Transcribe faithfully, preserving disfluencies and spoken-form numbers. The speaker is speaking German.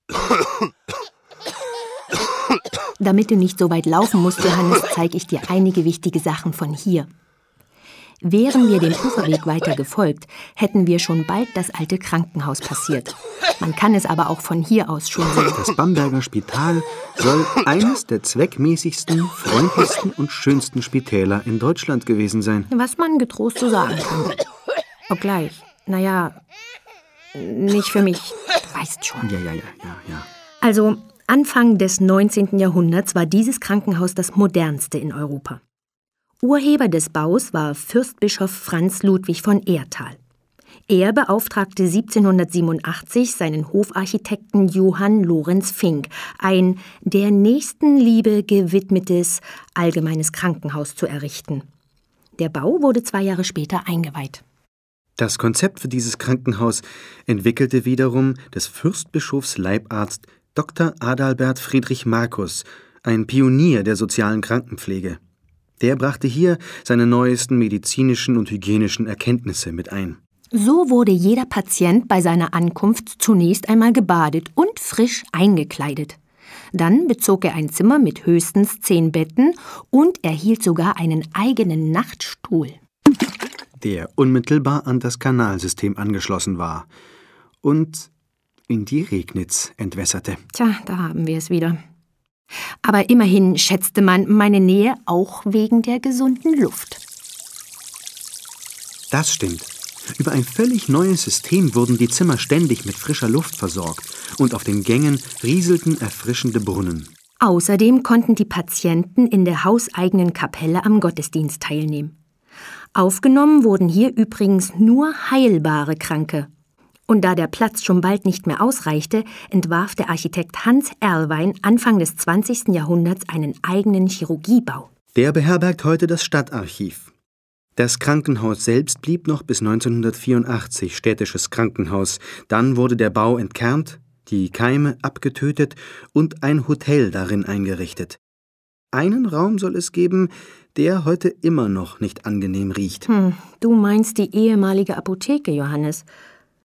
Damit du nicht so weit laufen musst, Johannes, zeige ich dir einige wichtige Sachen von hier. Wären wir dem Uferweg weiter gefolgt, hätten wir schon bald das alte Krankenhaus passiert. Man kann es aber auch von hier aus schon sehen. Das Bamberger Spital soll eines der zweckmäßigsten, freundlichsten und schönsten Spitäler in Deutschland gewesen sein. Was man getrost so sagen kann. Obgleich, naja, nicht für mich, du weißt schon. Ja, ja, ja, ja, ja. Also, Anfang des neunzehnten Jahrhunderts war dieses Krankenhaus das modernste in Europa. Urheber des Baus war Fürstbischof Franz Ludwig von Ehrtal. Er beauftragte siebzehnhundertsiebenundachtzig seinen Hofarchitekten Johann Lorenz Fink, ein der Nächstenliebe gewidmetes allgemeines Krankenhaus zu errichten. Der Bau wurde zwei Jahre später eingeweiht. Das Konzept für dieses Krankenhaus entwickelte wiederum des Fürstbischofs Leibarzt Doktor Adalbert Friedrich Marcus, ein Pionier der sozialen Krankenpflege. Der brachte hier seine neuesten medizinischen und hygienischen Erkenntnisse mit ein. So wurde jeder Patient bei seiner Ankunft zunächst einmal gebadet und frisch eingekleidet. Dann bezog er ein Zimmer mit höchstens zehn Betten und erhielt sogar einen eigenen Nachtstuhl, der unmittelbar an das Kanalsystem angeschlossen war und in die Regnitz entwässerte. Tja, da haben wir es wieder. Aber immerhin schätzte man meine Nähe auch wegen der gesunden Luft. Das stimmt. Über ein völlig neues System wurden die Zimmer ständig mit frischer Luft versorgt und auf den Gängen rieselten erfrischende Brunnen. Außerdem konnten die Patienten in der hauseigenen Kapelle am Gottesdienst teilnehmen. Aufgenommen wurden hier übrigens nur heilbare Kranke. Und da der Platz schon bald nicht mehr ausreichte, entwarf der Architekt Hans Erlwein Anfang des zwanzigsten Jahrhunderts einen eigenen Chirurgiebau. Der beherbergt heute das Stadtarchiv. Das Krankenhaus selbst blieb noch bis neunzehnhundertvierundachtzig städtisches Krankenhaus. Dann wurde der Bau entkernt, die Keime abgetötet und ein Hotel darin eingerichtet. Einen Raum soll es geben, der heute immer noch nicht angenehm riecht. Hm, du meinst die ehemalige Apotheke, Johannes.